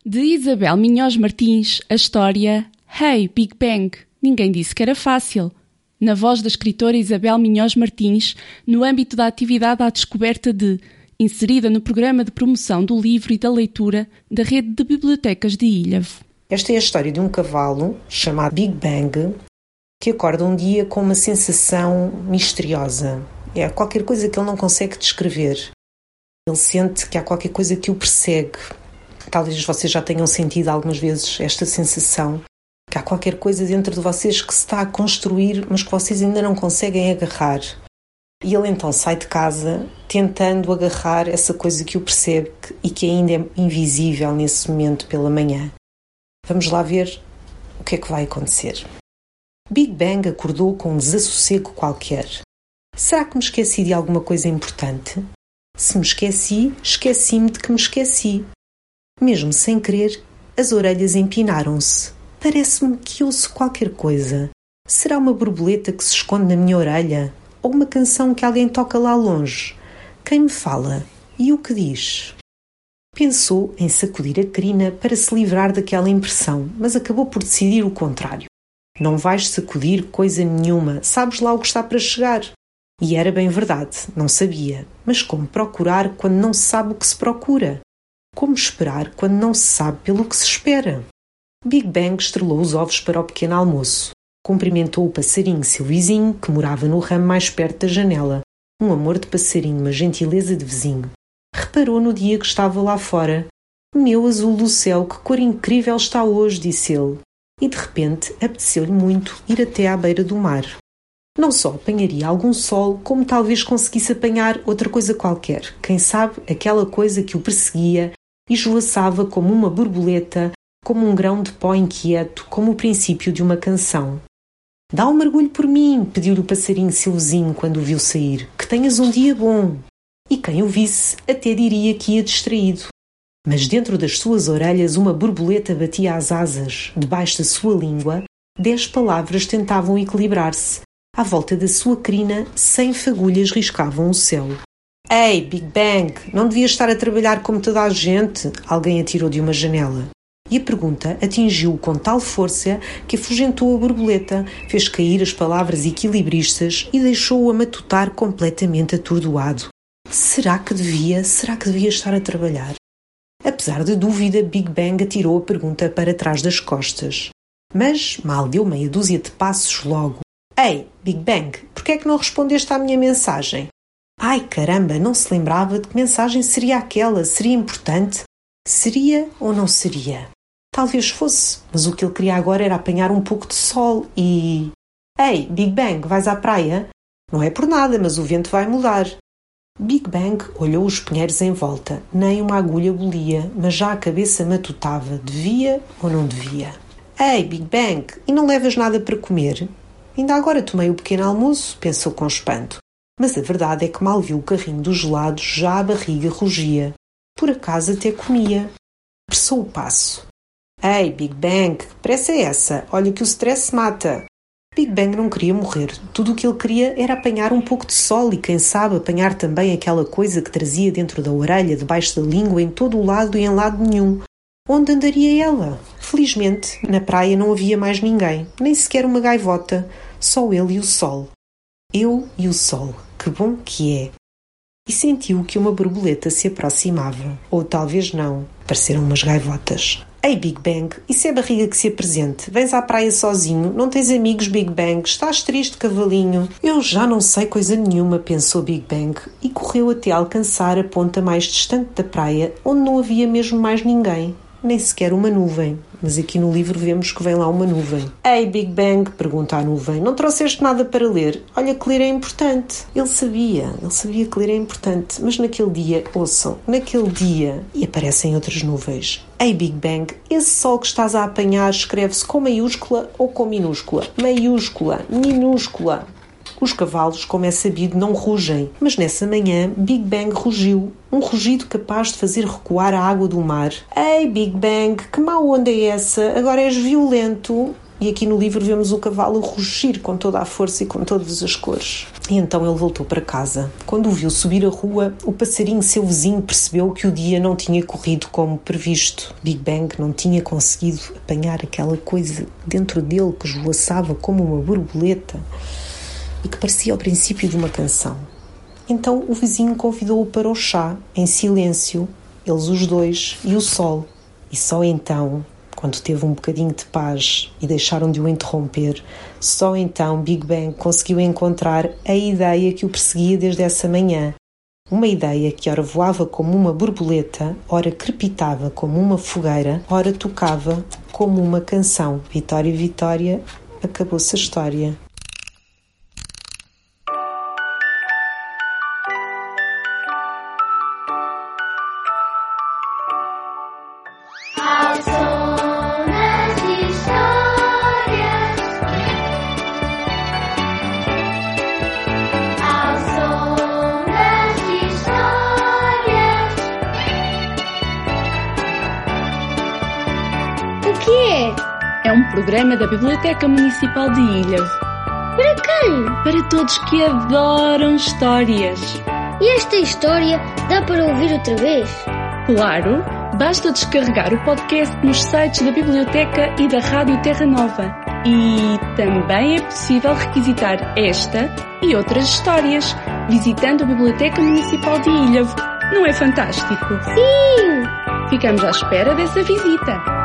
De Isabel Minhoz Martins, a história Hey, Big Bang, ninguém disse que era fácil. Na voz da escritora Isabel Minhoz Martins, no âmbito da atividade à descoberta de, inserida no programa de promoção do livro e da leitura da rede de bibliotecas de Ilhavo. Esta é a história de um cavalo chamado Big Bang que acorda um dia com uma sensação misteriosa. É qualquer coisa que ele não consegue descrever. Ele sente que há qualquer coisa que o persegue. Talvez vocês já tenham sentido algumas vezes esta sensação, que há qualquer coisa dentro de vocês que se está a construir, mas que vocês ainda não conseguem agarrar. E ele então sai de casa tentando agarrar essa coisa que o persegue e que ainda é invisível nesse momento pela manhã. Vamos lá ver o que é que vai acontecer. Big Bang acordou com um desassossego qualquer. Será que me esqueci de alguma coisa importante? Se me esqueci, esqueci-me de que me esqueci. Mesmo sem querer, as orelhas empinaram-se. Parece-me que ouço qualquer coisa. Será uma borboleta que se esconde na minha orelha? Ou uma canção que alguém toca lá longe? Quem me fala? E o que diz? Pensou em sacudir a crina para se livrar daquela impressão, mas acabou por decidir o contrário. Não vais sacudir coisa nenhuma, sabes lá o que está para chegar. E era bem verdade, não sabia. Mas como procurar quando não se sabe o que se procura? Como esperar quando não se sabe pelo que se espera? Big Bang estrelou os ovos para o pequeno almoço. Cumprimentou o passarinho seu vizinho, que morava no ramo mais perto da janela. Um amor de passarinho, uma gentileza de vizinho. Reparou no dia que estava lá fora. Meu azul do céu, que cor incrível está hoje, disse ele. E de repente apeteceu-lhe muito ir até à beira do mar. Não só apanharia algum sol, como talvez conseguisse apanhar outra coisa qualquer. Quem sabe aquela coisa que o perseguia e esvoaçava como uma borboleta, como um grão de pó inquieto, como o princípio de uma canção. Dá um mergulho por mim, pediu-lhe o passarinho seu vizinho quando o viu sair. Que tenhas um dia bom. E quem o visse até diria que ia distraído. Mas dentro das suas orelhas uma borboleta batia as asas. Debaixo da sua língua, 10 palavras tentavam equilibrar-se. À volta da sua crina, 100 fagulhas riscavam o céu. Ei, Big Bang, não devias estar a trabalhar como toda a gente? Alguém atirou de uma janela. E a pergunta atingiu-o com tal força que afugentou a borboleta, fez cair as palavras equilibristas e deixou-o a matutar completamente atordoado. Será que devia estar a trabalhar? Apesar da dúvida, Big Bang atirou a pergunta para trás das costas. Mas mal deu meia dúzia de passos logo. Ei, Big Bang, por que é que não respondeste à minha mensagem? Ai, caramba, não se lembrava de que mensagem seria aquela, seria importante? Seria ou não seria? Talvez fosse, mas o que ele queria agora era apanhar um pouco de sol e... Ei, Big Bang, vais à praia? Não é por nada, mas o vento vai mudar. Big Bang olhou os pinheiros em volta. Nem uma agulha bolia, mas já a cabeça matutava. Devia ou não devia? Ei, Big Bang, e não levas nada para comer? Ainda agora tomei o pequeno almoço, pensou com espanto. Mas a verdade é que mal viu o carrinho dos gelados, já a barriga rugia. Por acaso até comia. Apressou o passo. Ei, Big Bang, que pressa é essa? Olha que o stress mata. Big Bang não queria morrer. Tudo o que ele queria era apanhar um pouco de sol e, quem sabe, apanhar também aquela coisa que trazia dentro da orelha, debaixo da língua, em todo o lado e em lado nenhum. Onde andaria ela? Felizmente, na praia não havia mais ninguém, nem sequer uma gaivota, só ele e o sol. Eu e o sol, que bom que é! E sentiu que uma borboleta se aproximava. Ou talvez não, pareceram umas gaivotas. Ei, Big Bang, isso é barriga que se apresente. Vens à praia sozinho, não tens amigos, Big Bang, estás triste, cavalinho. Eu já não sei coisa nenhuma, pensou Big Bang, e correu até alcançar a ponta mais distante da praia, onde não havia mesmo mais ninguém. Nem sequer uma nuvem. Mas aqui no livro vemos que vem lá uma nuvem. Ei, Big Bang, pergunta a nuvem, não trouxeste nada para ler? Olha que ler é importante. Ele sabia que ler é importante, mas naquele dia, ouçam, naquele dia, e aparecem outras nuvens. Ei, Big Bang, esse sol que estás a apanhar escreve-se com maiúscula ou com minúscula? Maiúscula, minúscula. Os cavalos, como é sabido, não rugem, mas nessa manhã Big Bang rugiu, um rugido capaz de fazer recuar a água do mar. Ei, Big Bang, que má onda é essa? Agora és violento. e aqui no livro vemos o cavalo rugir com toda a força e com todas as cores. E então ele voltou para casa. Quando o viu subir a rua, o passarinho, seu vizinho, percebeu que o dia não tinha corrido como previsto. Big Bang não tinha conseguido apanhar aquela coisa dentro dele que esvoaçava como uma borboleta e que parecia o princípio de uma canção. Então o vizinho convidou-o para o chá, em silêncio, eles os dois e o sol. E só então, quando teve um bocadinho de paz e deixaram de o interromper, só então Big Bang conseguiu encontrar a ideia que o perseguia desde essa manhã. Uma ideia que ora voava como uma borboleta, ora crepitava como uma fogueira, ora tocava como uma canção. Vitória, Vitória, acabou-se a história. O que é? É um programa da Biblioteca Municipal de Ilhavo. Para quem? Para todos que adoram histórias. E esta história dá para ouvir outra vez? Claro, basta descarregar o podcast nos sites da Biblioteca e da Rádio Terra Nova. E também é possível requisitar esta e outras histórias visitando a Biblioteca Municipal de Ilhavo. Não é fantástico? Sim! Ficamos à espera dessa visita.